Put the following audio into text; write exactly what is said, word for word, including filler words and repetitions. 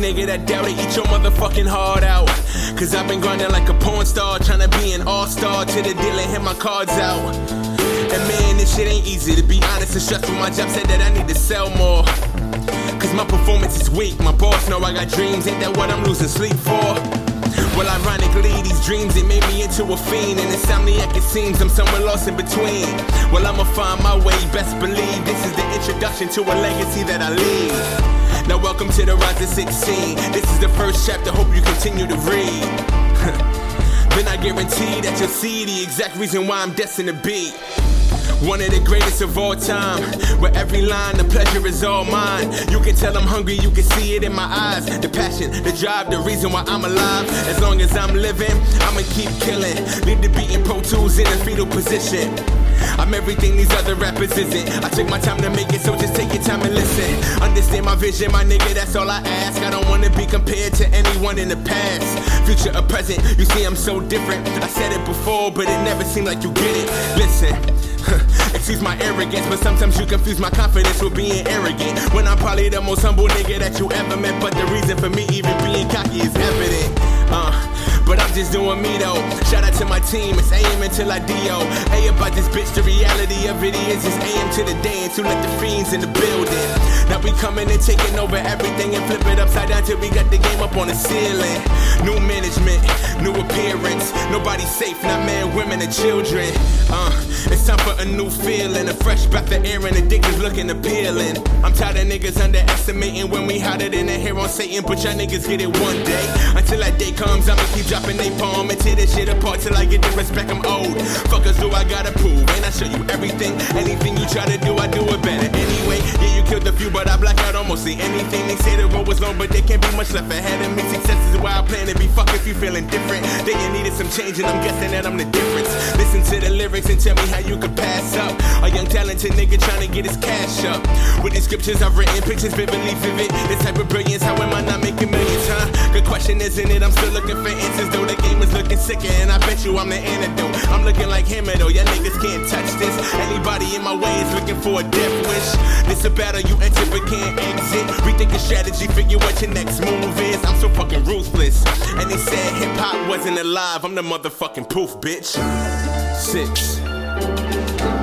nigga that doubt it, eat your motherfucking heart out. Cause I've been grinding like a porn star, tryna be an all-star till the deal and hit my cards out. And man, this shit ain't easy, to be honest and stressful. My job said that I need to sell more, cause my performance is weak. My boss know I got dreams, ain't that what I'm losing sleep for? Well, ironically, these dreams, it made me into a fiend. And insomniac, it seems I'm somewhere lost in between. Well, I'ma find my way, best believe. This is the introduction to a legacy that I leave. Now welcome to the Rise to sixteen. This is the first chapter, hope you continue to read. Then I guarantee that you'll see the exact reason why I'm destined to be one of the greatest of all time. Where every line, the pleasure is all mine. You can tell I'm hungry, you can see it in my eyes. The passion, the drive, the reason why I'm alive. As long as I'm living, I'ma keep killing. Leave the beat in Pro Tools in a fetal position. I'm everything these other rappers isn't. I took my time to make it, so just take your time and listen. Understand my vision, my nigga, that's all I ask. I don't wanna be compared to anyone in the past, future or present. You see, I'm so different. I said it before, but it never seemed like you get it. Listen, excuse my arrogance, but sometimes you confuse my confidence with being arrogant. When I'm probably the most humble nigga that you ever met, but the reason for me even being cocky is evident. Uh, but I'm just doing me though. Shout out to my team, it's A M until I D O. A about this bitch, the reality of it is it's A M to the dance, who let the fiends in the building. Now we coming and taking over everything and flip it upside down till we got the game up on the ceiling. New management, new appearance. Nobody safe, not men, women, and children. Uh, it's time for a new feeling, a fresh breath of air and the dick is looking appealing. I'm tired of niggas underestimating when we hotter than a hair on Satan, but y'all niggas get it one day. Until that day comes, I'ma keep dropping they palm and tear this shit apart till I get the respect. I'm old. Fuckers do I gotta prove, and I show you everything. Anything you try to do, I do it better anyway. Yeah, you killed a few, but I black out almost see anything. They say the road was long, but there can't be much left ahead of me. Success is where I plan to be. Fuck if you feeling different. Then you needed some change, and I'm guessing that I'm the difference. Listen to the lyrics and tell me how you could pass up. A young talented nigga trying to get his cash up. With these scriptures I've written, pictures vividly vivid. This type of brilliance, how am I not making millions, huh? Good question, isn't it? I'm still looking for answers, though the game is looking sicker, and I bet you I'm the antidote. I'm looking like Hammer, though. Y'all niggas can't touch this. Anybody in my way is looking for a death wish. This a battle you enter but can't exit. Rethink your strategy, figure what your next move is. I'm so fucking ruthless. And they said hip-hop wasn't alive. I'm the motherfucking proof, bitch. Six.